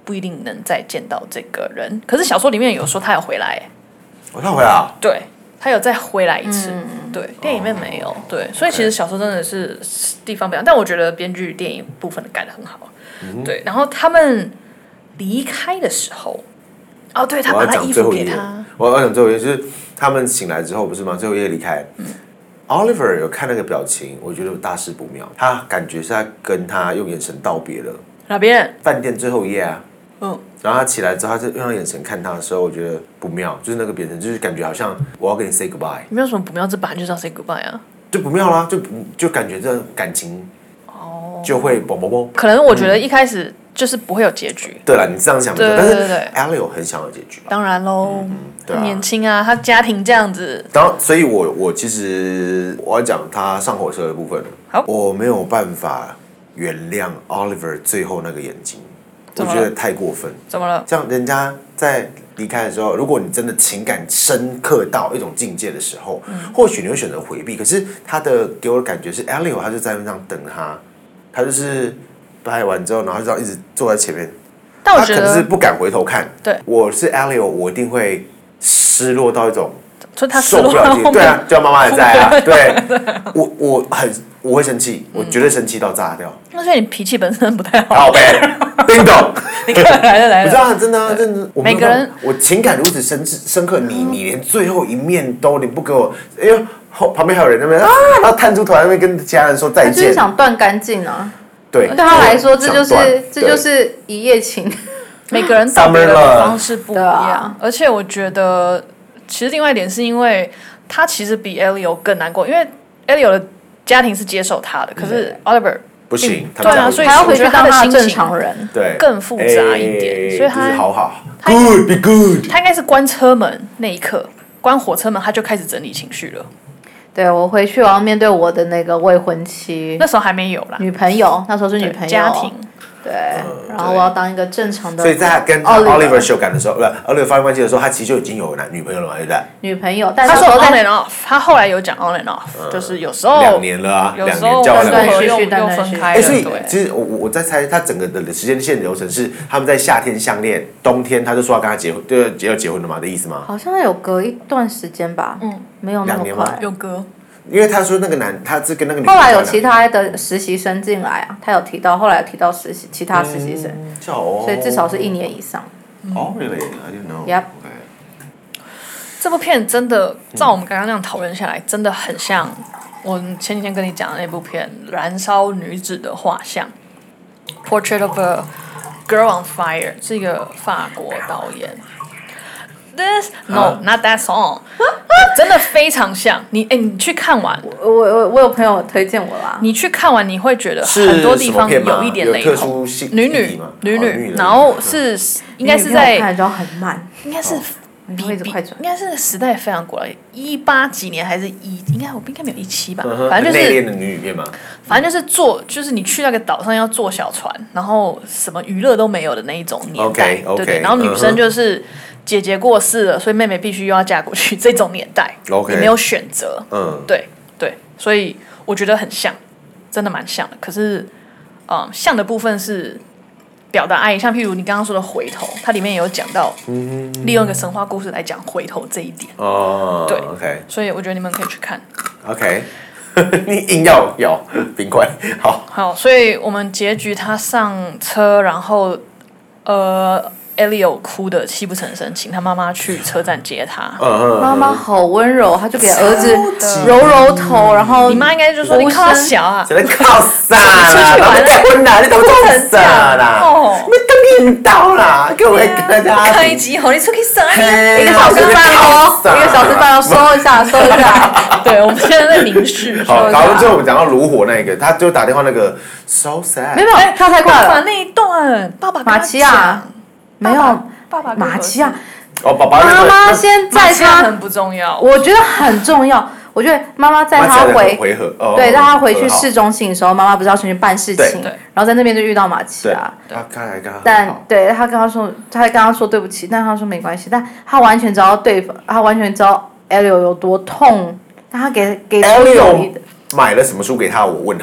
不一定能再见到这个人。可是小说里面有说他有回来， 哦，他回来啊？ 对，他有再回来一次。 嗯、 对，电影里面没有。对，所以其实小说真的是地方不一样，但我觉得编剧电影部分的改得很好。嗯、对，然后他们离开的时候，哦，对他把他衣服给他。 我要讲最后一页，就是他们醒来之后不是吗？最后一页离开。嗯Oliver 有看那个表情，我觉得大事不妙。他感觉是在跟他用眼神道别了。 哪边？ 饭店最后一页啊。 嗯。 然后他起来之后，他就用眼神看他的时候，我觉得不妙，就是那个眼神，就是感觉好像我要跟你 say goodbye。 没有什么不妙，这本来就是要 say goodbye 啊。 就不妙啦，就就感觉这感情哦就会嘣嘣嘣。 可能我觉得一开始就是不会有结局。 嗯、对了，你这样想没错，但是 Elio 很想要结局吧？ 当然喽。嗯对啊、 年轻啊，他家庭这样子， 然后，所以我我其实我要讲他上火车的部分，好，我没有办法原谅 Oliver 最后那个眼睛，我觉得太过分。 怎么了？ 像人家在离开的时候，如果你真的情感深刻到一种境界的时候，嗯、或许你会选择回避。可是他的给我的感觉是 Elio 他就在那上等他，他就是拍完之后，然后就这样一直坐在前面。 但我觉得他可能是不敢回头看。 对， 我是 Elio， 我一定会。失落到一种， 所以他受不了，对啊，就妈妈也在啊，对，我我很我会生气，我绝对生气到炸掉。 那所以你脾气本身不太好。 好呗，叮咚， 你看来了来了， 不知道真的啊，真的， 每个人我情感如此深深刻，你你连最后一面都你不给我，哎呦，后旁边还有人那边啊，然后探出头来那边跟其他人说再见， 他就是想断干净啊。 对， 对他来说，这就是这就是一夜情。 每个人道别的方式不一样，啊、而且我觉得，其实另外一点是因为他其实比 Elio 更难过，因为 Elio 的家庭是接受他的，可是 Oliver 不行， 对啊，所以还要回去当他的正情常人， 对， 更复杂一点，欸、所以他好好 ，good be good， 他应该是关车门那一刻，关火车门他就开始整理情绪了。 对，我回去我要面对我的那个未婚妻， 那时候还没有啦， 女朋友，那时候是女朋友， 家庭。 对，然后我要当一个正常的。 所以在他跟 Oliver 修改的时候，不是 Oliver 发生关系的时候，他其实就已经有男女朋友了嘛，对不对？ 女朋友，但他说 on and off， 他后来有讲 on and off，、嗯、就是有时候两年了啊， 有时候断断续续， 又分开了。 哎，所以其实我我在猜，他整个的时间线流程是他们在夏天相恋，冬天他就说要跟他结婚，就要结婚了嘛的意思吗？ 好像有隔一段时间吧，嗯，没有那么快， 有隔。 因为他说那个男，他是跟那个女。 后来有其他的实习生进来啊，他有提到，后来有提到实习其他实习生，嗯哦、所以至少是一年以上。 哦、嗯 ，really? I didn't know. Yep. Okay. 这部片真的，照我们刚刚那样讨论下来，真的很像我前几天跟你讲的那部片《燃烧女子的画像》（Portrait of a Girl on Fire），是一个法国导演。This no, not that song 真的非常像你哎，你去看完， 我我我有朋友推荐我啦。 你去看完，你会觉得很多地方有一点雷同，女女女女，然后是应该是在看就很慢， 应该是比比应该是时代非常过来，一八几年还是一应该我应该没有一七吧，反正就是内敛的女女片嘛， 反正就是坐就是你去那个岛上要坐小船，然后什么娱乐都没有的那一种年代，对对，然后女生就是。姐姐过世了，所以妹妹必须又要嫁过去。这种年代， okay, 你没有选择。 嗯， 对对，所以我觉得很像，真的蛮像的。可是，嗯，像的部分是表达爱意，像譬如你刚刚说的回头，它里面也有讲到，嗯，利用一个神话故事来讲回头这一点。 哦， 对 ，OK， 所以我觉得你们可以去看。 OK， 你硬要咬冰块，好， 好，所以我们结局他上车，然后呃。Elio 哭的泣不成声，请他妈妈去车站接他。 妈妈好温柔，他就给儿子揉揉头，然后你妈应该就说：“你靠小啊， 谁在靠啥啦？你结婚啦？你怎么做成这啦？你跟领导啦，给我跟大家开机吼，你出去啥？ 一个小时半哦，一个小时半要收一下，收一下。 对，我们现在在凝视。 好，然后最后我们讲到炉火那个，他就打电话那个 so sad， 没有，跳太快了。 那一段，爸爸马奇亚。没有， 爸爸马奇亚， 哦，爸爸妈妈先载他很不重要， 我觉得很重要。我觉得妈妈载他回， 回合，哦、 对，带他回去市中心的时候，妈妈不是要先去办事情，然后在那边就遇到马奇亚， 他看来跟他， 但对他跟他说，他还跟他说对不起，但他说没关系，但他完全知道对方，他完全知道 Elio 有多痛，但他给给出友谊的。 买了什么书给他？我问号。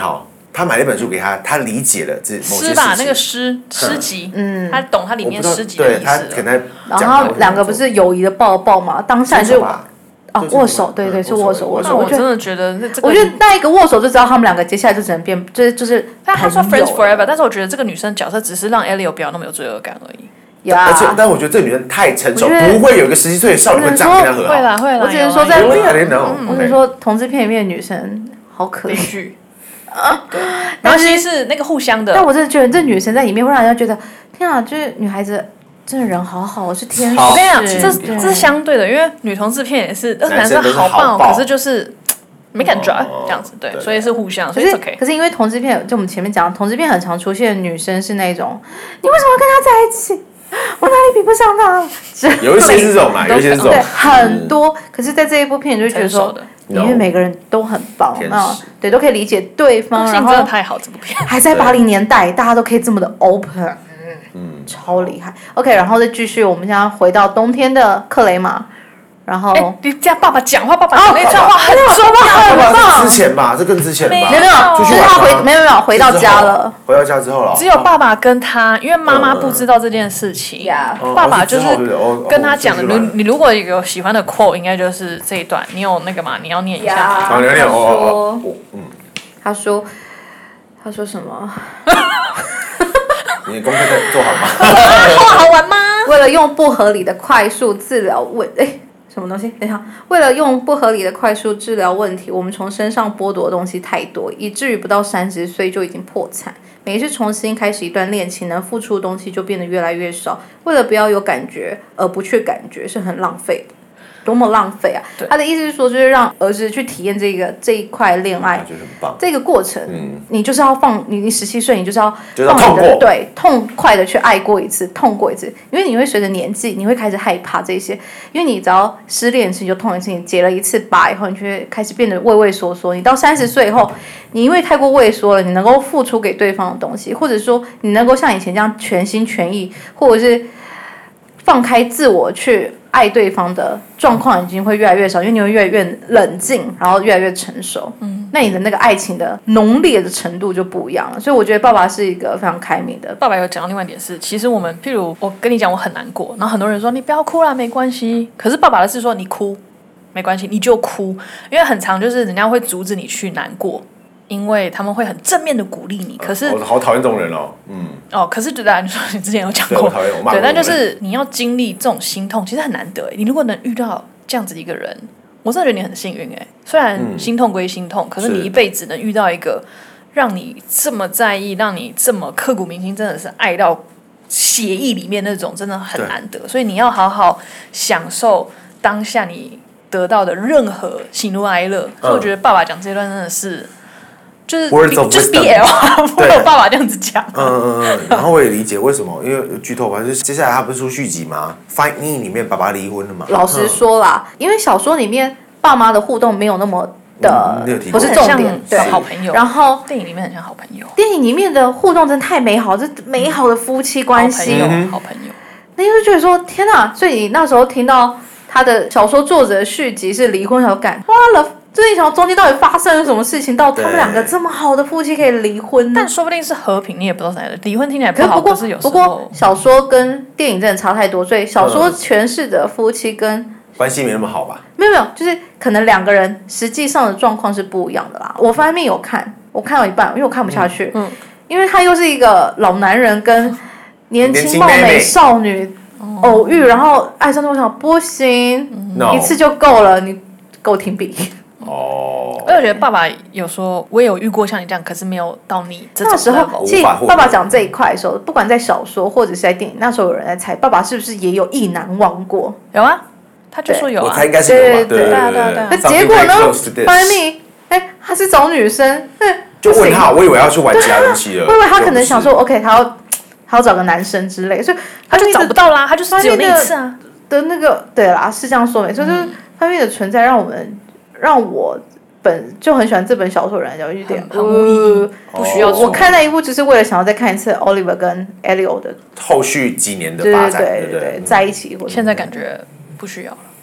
他买了一本书给他，他理解了这某些事情。 诗吧，那个诗诗集，嗯，他懂他里面诗集的意思。 对，他可能然后两个不是友谊的抱抱嘛，当下就哦握手，对对是握手握手。 我真的觉得那这个， 我觉得那一个握手就知道他们两个接下来就只能变，就是就是。 但他说 friends forever， 但是我觉得这个女生角色只是让 Elio 不要那么有罪恶感而已。 而且，但我觉得这个女人太成熟，不会有一个十七岁的少女会这样跟她和好。 会啦会啦， 我只能说在， 我只能说同志片里面的女生好可怜。 对，然后其实是那个互相的。 但我真的觉得这女生在里面会让人家觉得，天啊，就是女孩子真的人好好，是天使。 我跟你讲，这这是相对的，因为女同志片也是，男生好棒，可是就是没感觉这样子，对，所以是互相，所以 OK。 可是因为同志片，就我们前面讲，同志片很常出现的女生是那种，你为什么跟他在一起？我哪里比不上他？ 有一些是这种啦，有一些是这种， 对，很多。可是，在这一部片，你就觉得说，因为每个人都很棒，那对，都可以理解对方，然后真的太好，这部片还在八零年代，大家都可以这么的 open， 嗯，超厉害。OK， 然后再继续，我们现在回到冬天的克雷玛。然后， 哎，你家爸爸讲话，爸爸讲那段话很重要， 很棒。之前吧，这更之前吧， 没有没有，就是他回没有没有回到家了， 回到家之后了。 只有爸爸跟他，因为妈妈不知道这件事情，爸爸就是跟他讲的。你你如果有喜欢的 quote， 应该就是这一段。你有那个吗？你要念一下。 好，你念哦。 嗯，他说，他说什么？ 你功课做好吗？ 好玩吗？ 为了用不合理的快速治疗问，哎。什么东西？等一下，为了用不合理的快速治疗问题，我们从身上剥夺的东西太多，以至于不到三十岁就已经破产。每一次重新开始一段恋情，能付出的东西就变得越来越少。为了不要有感觉而不去感觉，是很浪费的。多么浪费啊！他的意思是说，就是让儿子去体验这个这一块恋爱，这个过程，嗯，你就是要放你，你十七岁，你就是要放你的对痛快的去爱过一次，痛过一次，因为你会随着年纪，你会开始害怕这些，因为你只要失恋一次你就痛一次，你结了一次疤以后，你就会开始变得畏畏缩缩。你到三十岁以后，你因为太过畏缩了，你能够付出给对方的东西，或者说你能够像以前这样全心全意，或者是放开自我去爱对方的状况已经会越来越少，因为你会越来越冷静，然后越来越成熟。嗯，那你的那个爱情的浓烈的程度就不一样了。所以我觉得爸爸是一个非常开明的。 爸爸有讲到另外一点是，其实我们譬如我跟你讲我很难过，然后很多人说你不要哭啦，没关系。可是爸爸的是说你哭没关系，你就哭，因为很常就是人家会阻止你去难过。因为他们会很正面的鼓励你，可是我好讨厌这种人哦，嗯， 哦，可是对啊，你说你之前有讲过， 讨厌我骂对，但就是你要经历这种心痛，其实很难得。你如果能遇到这样子一个人，我真的觉得你很幸运哎。虽然心痛归心痛，嗯、可是你一辈子能遇到一个让你这么在意、让你这么刻骨铭心，真的是爱到血液里面那种，真的很难得。所以你要好好享受当下你得到的任何喜怒哀乐。所以我觉得爸爸讲这段真的是。就是就是 B L 啊，我有爸爸这样子讲。 嗯嗯嗯，然后我也理解为什么，因为剧透吧，就是接下来他不是出续集吗 ？Find Me 里面爸爸离婚了嘛？ 老实说啦，嗯、因为小说里面爸妈的互动没有那么的， 嗯、 不是重点，对， 好朋友。 然后电影里面很像好朋友， 电影里面的互动真的太美好，这美好的夫妻关系， 好朋友，好朋友。 那就觉得说天哪！所以你那时候听到他的小说作者的续集是离婚，小感哇了。所以想中间到底发生了什么事情，到他们两个这么好的夫妻可以离婚， 但说不定是和平，你也不知道谁的离婚听起来不好。 可不过是有时候不过小说跟电影真的差太多，所以小说诠释的夫妻跟关系没那么好吧？ 没有没有，就是可能两个人实际上的状况是不一样的啦。我方面有看，我看到一半，因为我看不下去，嗯，因为他又是一个老男人跟年轻貌美少女偶遇，然后爱上对方，不行，嗯、一次就够了，你够听笔。 哦， 我有觉得爸爸有说，我也有遇过像你这样，可是没有到你这种。 那时候，其实爸爸讲这一块的时候，不管在小说或者是在电影，那时候有人在猜，爸爸是不是也有意难忘过？ 有啊，他就说有啊， 我猜应该是有吧，对对对对。 那结果呢 ？Finally， 哎，他是找女生， 就问他，我以为要去玩其他东西了， 我以为他可能想说 ，OK， 他要他要找个男生之类，所以他就找不到啦，他就是只有那一次啊的那个，对啦，是这样说没错，就是 Finally 的存在让我们。让我本就很喜欢这本小说的人有一点很无意义，不需要。 我看那一部就是为了想要再看一次 Oliver 跟 Elio 的后续几年的发展， 对对对对，在一起。 现在感觉不需要了。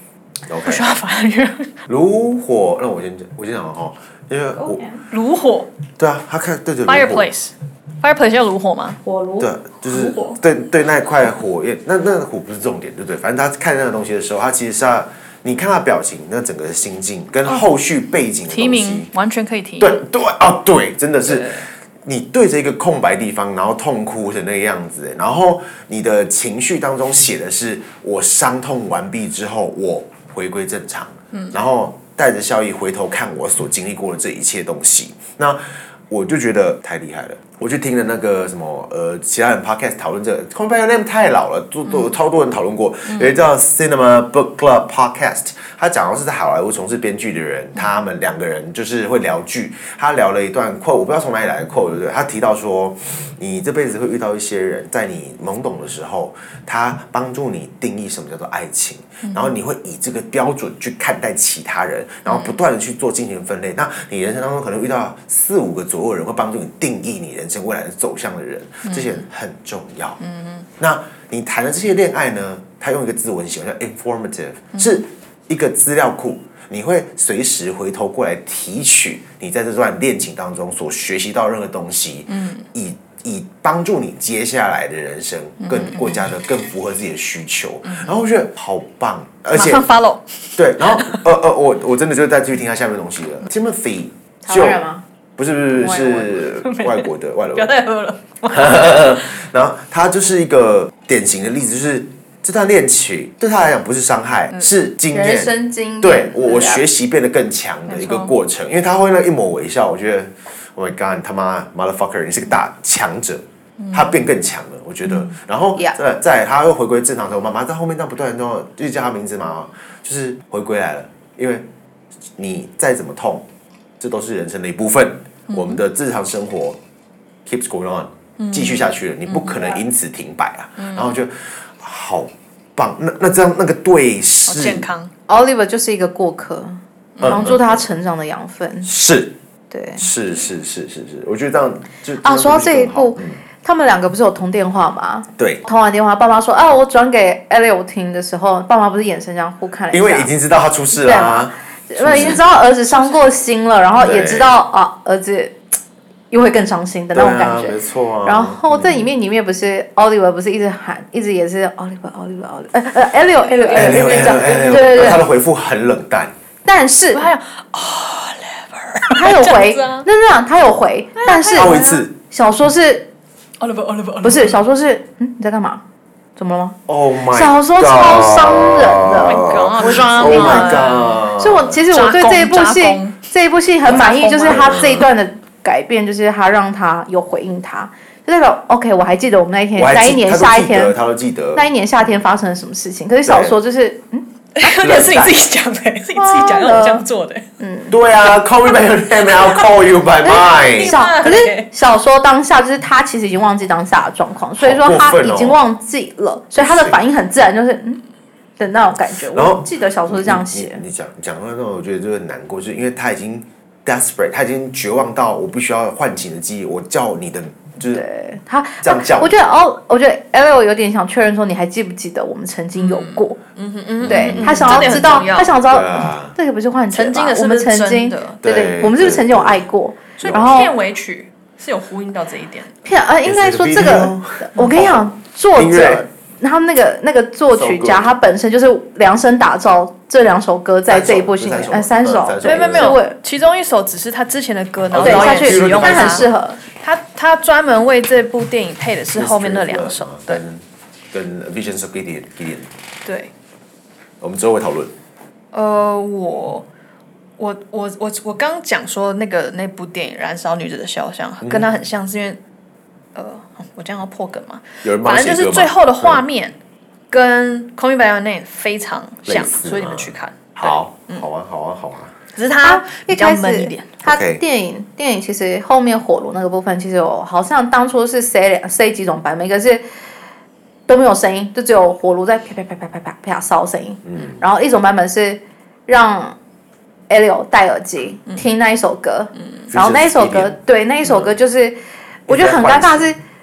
，OK， 不需要法律。 炉火，那我先讲，我先讲哈，因为我炉火， 对啊，他看对着 fireplace，fireplace 叫炉火吗？ 火炉， 对，就是对对那块火焰，那那火不是重点，对不对？反正他看那个东西的时候，他其实是要你看他表情，那整个心境跟后续背景的东西， 提名完全可以提。 对对哦，对，真的是。你对着一个空白地方，然后痛哭成那个样子，然后你的情绪当中写的是我伤痛完毕之后，我回归正常，嗯，然后带着笑意回头看我所经历过的这一切东西，那我就觉得太厉害了。我去听了那个什么呃，其他人 podcast 讨论这个 ，Call Me by Your Name 太老了，都都超多人讨论过。嗯、有一个叫 Cinema Book Club podcast， 他讲的是在好莱坞从事编剧的人，他们两个人就是会聊剧。他聊了一段 quote， 我不知道从哪里来的 quote， 对不对？他提到说，你这辈子会遇到一些人，在你懵懂的时候，他帮助你定义什么叫做爱情，嗯、然后你会以这个标准去看待其他人，然后不断的去做进行分类。那你人生当中可能遇到四五个左右的人，会帮助你定义你人生未来的走向的人，这些人很重要。嗯、那你谈的这些恋爱呢？他用一个字我很喜欢，叫 informative，、嗯、是一个资料库，你会随时回头过来提取你在这段恋情当中所学习到任何东西，嗯、以以帮助你接下来的人生更更加的更符合自己的需求。嗯、然后我觉得好棒，而且马上 follow。 对，然后呃呃，我我真的就再继续听他下面的东西了。Timothy 台湾人吗？ 不是不是是外国的外国人。 不要再喝了。 然后他就是一个典型的例子，就是这段恋情对他来讲不是伤害，嗯、是经验， 人生经验。 对我我学习变得更强的一个过程，因为他会那一抹微笑，我觉得 ，Oh my God， 他妈 motherfucker， 你是个大强者。他变更强了，我觉得。嗯、然后再再他又回归正常的时候，妈妈在后面但不断的就叫他名字嘛，就是回归来了。因为你再怎么痛，这都是人生的一部分。嗯、我们的日常生活 keeps going on， 继续下去了，你不可能因此停摆啊。嗯、然后就好棒，那那这样那个对视， 健康。 Oliver 就是一个过客，帮助他成长的养分。 嗯、是， 对， 是是是是是，我觉得这样就啊，说到这一步。嗯他们两个不是有通电话吗？ 对， 通完电话，爸妈说啊，我转给 Elliot 听的时候，爸妈不是眼神这样互看了一下， 因为已经知道他出事了啊， 因为已经知道儿子伤过心了，然后也知道啊，儿子又会更伤心的那种感觉， 没错啊。 然后在里面里面不是 Oliver 不是一直喊，一直也是 Oliver Oliver Oliver， 呃呃 Elliot Elliot Elliot 这样，对对对， 他的回复很冷淡， 但是还有 Oliver， 他有回，那那样他有回，但是小说是。 Oliver, Oliver, 不是小说是，嗯，你在干嘛？怎么了吗 ？Oh my god！ 小说超伤人的 ，Oh my god！ Oh my god！ 所以我其实我对这一部戏，这一部戏很满意，就是他这一段的改变，就是他让他有回应他，就代表 OK， 我还记得我们那一天，那一年夏一天， 他都记得那一年夏天发生了什么事情。可是小说就是，嗯。 那是你自己讲的，是你自己讲要这样做的。 嗯， 对啊 ，Call me by your name, I'll call you by mine。 小可是小说当下就是他其实已经忘记当下的状况，所以说他已经忘记了，所以他的反应很自然，就是嗯的那种感觉。我记得小说是这样写。 你讲讲到那种，我觉得就很难过，就是因为他已经 desperate， 他已经绝望到我必须要唤醒的记忆，我叫你的。就是对他这样叫， 我觉得哦，我觉得 Elliot 有点想确认说，你还记不记得我们曾经有过？嗯哼嗯哼，对他想要知道，他想知道这个不是幻觉曾经的， 我们曾经对对，我们是不是曾经有爱过？ 然后片尾曲是有呼应到这一点。 片呃，应该说这个，我跟你讲，作者他那个那个作曲家，他本身就是量身打造这两首歌在这一部戏里面，呃，三首， 没有没有，其中一首只是他之前的歌，然后导演使用， 但很适合。 他他专门为这部电影配的是后面那两首，对， 跟 Visions of Gideon Gideon。 对， 我们之后会讨论。 呃，我我我我我刚讲说那个那部电影《燃烧女子的肖像》跟它很像，是因为呃，我这样要破梗嘛？反正就是最后的画面跟《Call Me by Your Name》非常像，所以你们去看。 好，好玩，好玩，好玩。 只是它比较闷一点。 它电影电影其实后面火炉那个部分，其实我好像当初是塞两塞几种版本，一个是都没有声音，就只有火炉在啪啪啪啪啪啪啪烧声音。嗯。然后一种版本是让 Elliot 戴耳机、嗯、听那一首歌，嗯、然后那一首歌，对那一首歌就是、嗯、我觉得很尴尬是。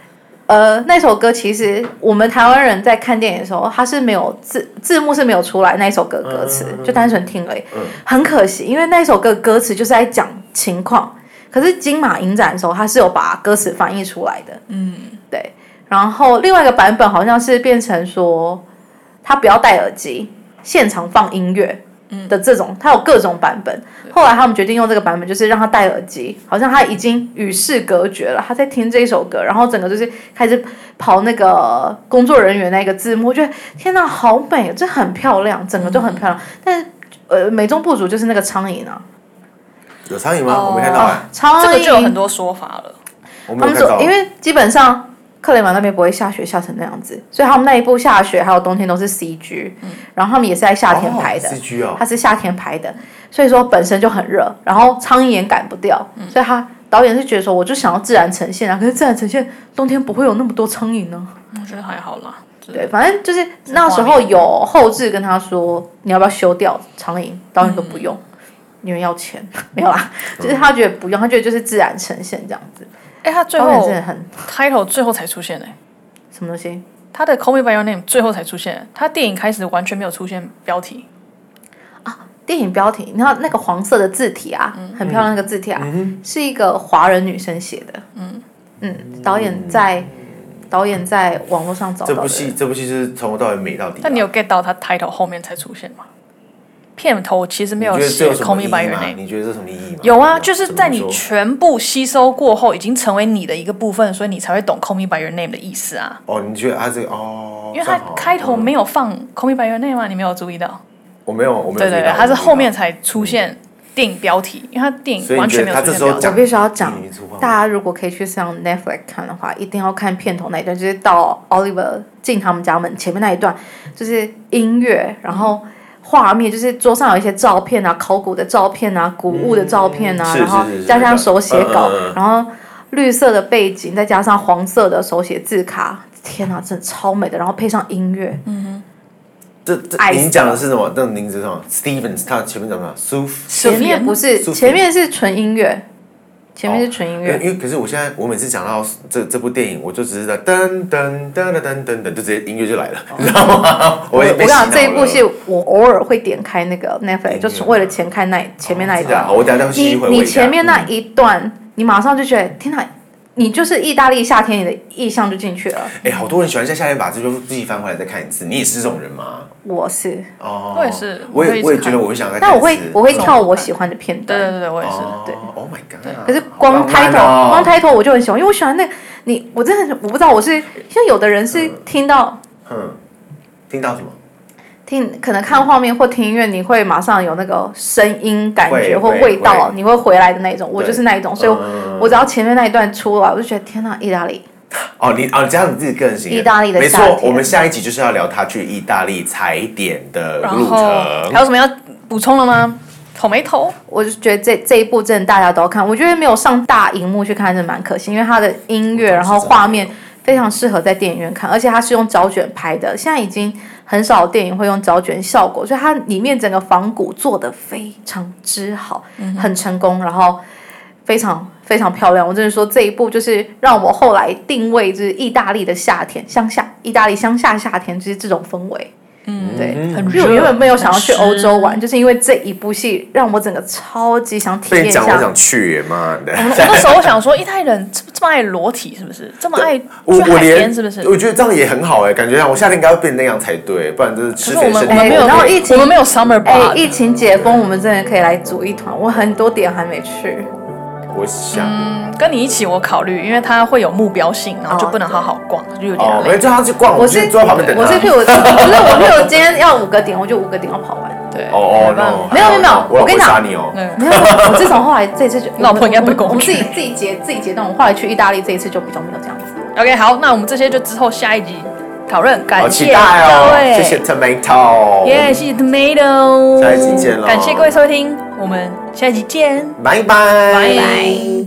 呃，那首歌其实我们台湾人在看电影的时候，它是没有字字幕是没有出来那首歌歌词，嗯、就单纯听而已。嗯、很可惜，因为那首歌歌词就是在讲情况，可是金马影展的时候，它是有把歌词翻译出来的。嗯，对。然后另外一个版本好像是变成说，他不要戴耳机，现场放音乐。的这种，它有各种版本。后来他们决定用这个版本，就是让他戴耳机，好像他已经与世隔绝了，他在听这一首歌，然后整个就是开始跑那个工作人员那个字幕，我觉得天哪，好美，这很漂亮，整个都很漂亮。嗯、但是呃，美中不足就是那个苍蝇啊， 有苍蝇吗？哦、我没看到哎、欸。 苍蝇这个就有很多说法了。 我没有看到， 因为基本上。克雷玛那边不会下雪下成那样子，所以他们那一部下雪还有冬天都是 C G，、嗯、然后他们也是在夏天拍的， C G 哦， 它是夏天拍的，所以说本身就很热，然后苍蝇也赶不掉，嗯、所以他导演是觉得说，我就想要自然呈现啊，可是自然呈现冬天不会有那么多苍蝇呢。 我觉得还好啦， 对，反正就是那时候有后制跟他说，你要不要修掉苍蝇，导演都不用，嗯、因为要钱，没有啦，就是他觉得不用，他觉得就是自然呈现这样子。 哎，他最后 title 最后才出现哎、欸， 什么东西？ 他的 Call Me by Your Name 最后才出现，他电影开始完全没有出现标题啊。电影标题，你看那个黄色的字体啊，嗯、很漂亮那个字体啊，嗯、是一个华人女生写的。嗯嗯，导演在、嗯、导演在网络上找到的。 这部戏这部戏是从头到尾美到底、啊。 但你有 get 到他 title 后面才出现吗？片头其实没有写 Call Me by Your Name， 你觉得这什么意义吗？ 有啊，就是在你全部吸收过后，已经成为你的一个部分，所以你才会懂 Call Me by Your Name 的意思啊。 哦，你觉得他这个哦， 因为他开头没有放 Call Me by Your Name 啊，你没有注意到？ 我没有，我没有注意到。 对对对，他是后面才出现电影标题，因为他电影完全没有出现标题。 我必须要讲，大家如果可以去上 Netflix 看的话，一定要看片头那一段，就是到 Oliver 进他们家门前面那一段，就是音乐，然后。画面就是桌上有一些照片啊，考古的照片啊，古物的照片啊， 嗯、 然后加上手写稿，嗯嗯、然后绿色的背景，再加上黄色的手写字卡，天哪，真的超美的。然后配上音乐，嗯哼。 这这您讲的是什么？那名字是什么 ？Stevens， 他前面讲什么 ？Suf。 前面不是，前面是纯音乐。前面是纯音乐、 哦，因为可是我现在我每次讲到这这部电影，我就只是在噔噔噔噔噔噔噔，就直接音乐就来了，哦、你知道吗？我我跟你讲，这一部戏我偶尔会点开那个 Netflix， 就是为了前看那前面那一段。 哦、我等下再细回味一下。 你你前面那一段，嗯、你马上就觉得天哪！你就是意大利夏天，你的意象就进去了。 哎、欸，好多人喜欢在夏天把这部自己翻回来再看一次。你也是这种人吗？ 我是。 哦， 我也是。 我也我也觉得我会想再看一次。 但我会我会跳我喜欢的片段。 对对对，我也是。对。 Oh my god！ 可是光 title、哦、光 title 我就很喜欢，因为我喜欢那个你，我真的我不知道我是像有的人是听到， 嗯，嗯听到什么？ 听可能看画面或听音乐，你会马上有那个声音感觉或味道，你会回来的那种。我就是那一种，所以我,、嗯、我只要前面那一段出来，我就觉得天哪，意大利。 哦，你哦，这样你自己个人行。 意大利的夏天。 没错，我们下一集就是要聊他去意大利踩点的路程。 还有什么要补充的吗？头没头？ 我就觉得这这一部真的大家都要看。我觉得没有上大荧幕去看，真的蛮可惜，因为它的音乐然后画面非常适合在电影院看，而且它是用胶卷拍的，现在已经。很少电影会用胶卷效果，所以它里面整个仿古做得非常之好，嗯、很成功，然后非常非常漂亮。我真的说这一部就是让我后来定位就是意大利的夏天，乡下意大利乡下夏天就是这种氛围。嗯，对，很热。因为我原本没有想要去欧洲玩，就是因为这一部戏让我整个超级想体验一下。 被讲我想去耶，妈的！ 我那时候想说，意大利人这么爱裸体，是不是？这么爱去海边，是不是？ 我觉得这样也很好哎，感觉我夏天应该会变那样才对，不然就是吃肥身体。 我们没有，然后疫情我们没有 summer bar。 哎，疫情解封，我们真的可以来组一团。我很多点还没去。 我想， 嗯，跟你一起我考虑，因为它会有目标性，然后就不能好好逛，就有点累。 哦，没叫他去逛， 我是坐在旁边等他。 我是譬如，不是我譬如今天要五个点，我就五个点要跑完。 对， 哦哦， 没有没有没有，我跟你讲， 没有， 我自从后来这次就， 老婆应该不公平。 我们自己自己结自己结冻，我后来去意大利这一次就比较没有这样子。 OK， 好，那我们这些就之后下一集讨论。感谢各位， 谢谢 Tomato， 耶，谢谢 Tomato， 下一集见喽， 感谢各位收听，我们下一集见， 拜拜， 拜拜。